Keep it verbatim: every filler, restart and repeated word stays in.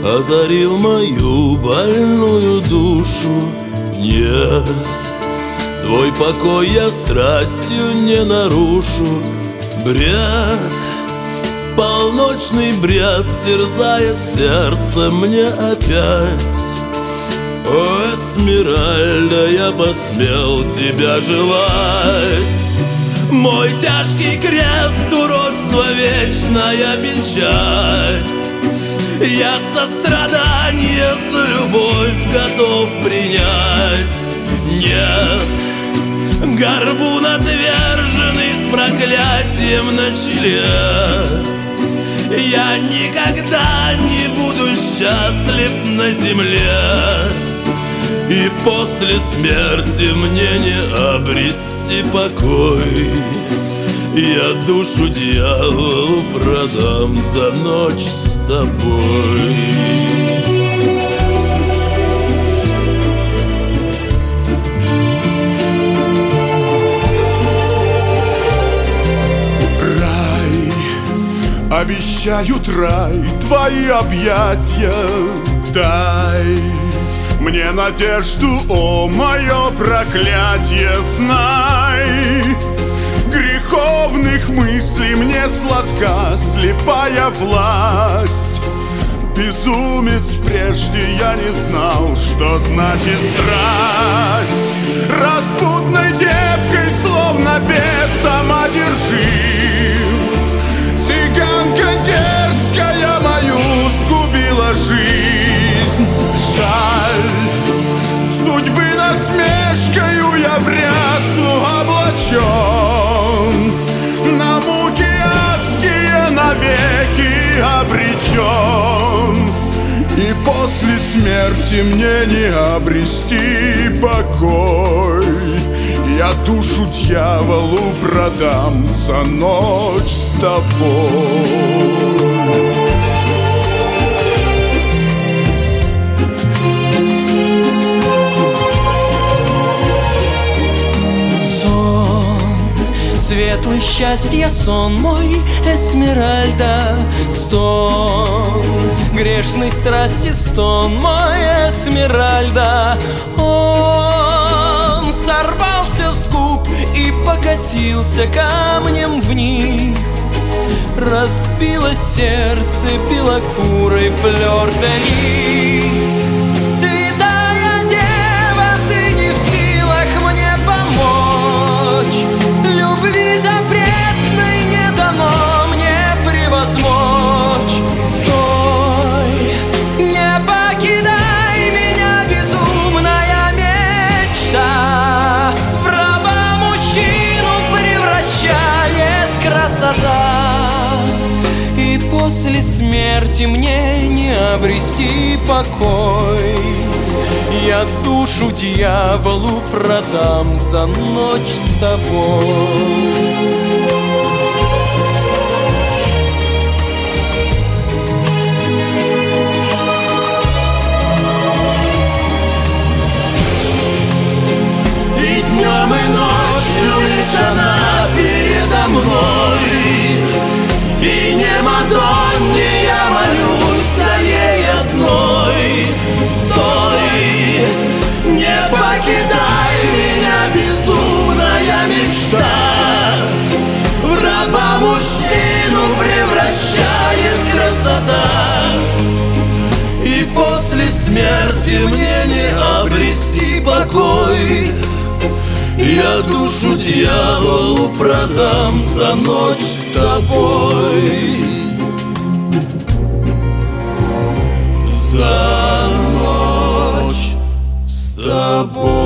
озарил мою больную душу. Нет, твой покой я страстью не нарушу. Бред, полночный бред терзает сердце мне опять. О, Эсмеральда, я посмел тебя желать. Мой тяжкий крест, уродство, вечная печать. Я сострадание за любовь готов принять. Нет, горбун отверженный с проклятием на челе. Я никогда не буду счастлив на земле. И после смерти мне не обрести покой. Я душу дьяволу продам за ночь с тобой. Рай, обещают рай, твои объятия дай мне надежду, о, мое проклятие, знай. Греховных мыслей мне сладка слепая власть. Безумец, прежде я не знал, что значит страсть. Распутной девкой, словно бесом одержим, цыганка дерзкая мою сгубила жизнь. Жаль, судьбы насмешкою я в рясу облачен, на муки адские навеки обречен. И после смерти мне не обрести покой. Я душу дьяволу продам за ночь с тобой. Светлый счастья сон мой, Эсмеральда, стон грешной страсти, стон мой, Эсмеральда. Он сорвался с губ и покатился камнем вниз. Разбилось сердце белокурой флёр-де-лис. Святая дева, ты не в силах мне помочь. Любви запретной не дано мне превозмочь. Стой, не покидай меня, безумная мечта. В раба мужчину превращает красота. И после смерти мне не обрести покой. Я душу дьяволу продам за ночь с тобой. И днем, и ночью лишь она передо мной. И не Мадонне я молюсь, а ей одной. Стой, не покидай меня, безумная мечта. В раба мужчину превращает красота. И после смерти мне не обрести покой. Я душу дьяволу продам за ночь с тобой. За ночь с тобой.